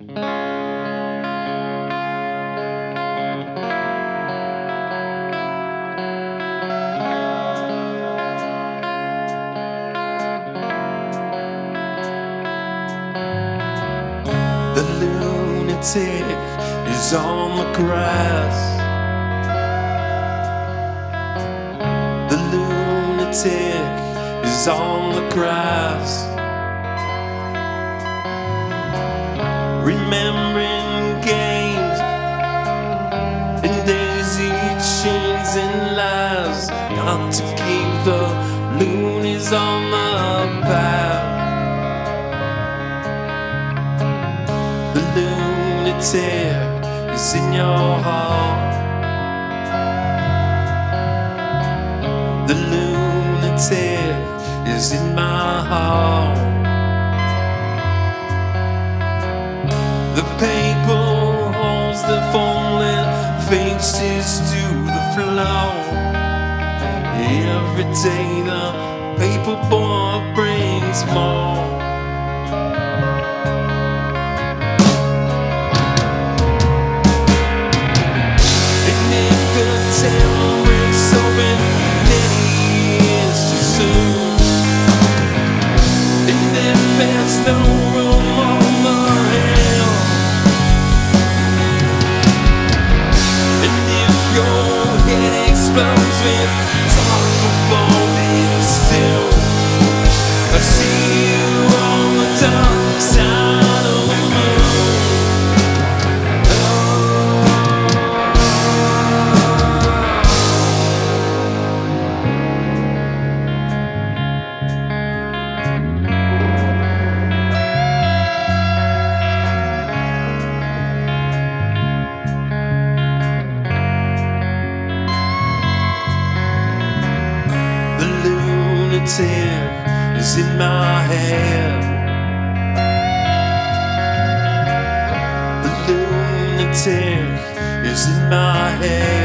The lunatic is on the grass. The lunatic is on the grass. Remembering games and daisy chains and lies. Got to keep the loonies on the path. The lunatic is in your heart. The lunatic is in my heart. The paper holds the falling faces to the floor. Every day the paper boy brings more. And if the town breaks open, then he is too soon. And if there's no room on the hill, your head explodes with talk about being still. I see you on the dark side of the moon. The lunatic is in my head. The lunatic is in my head.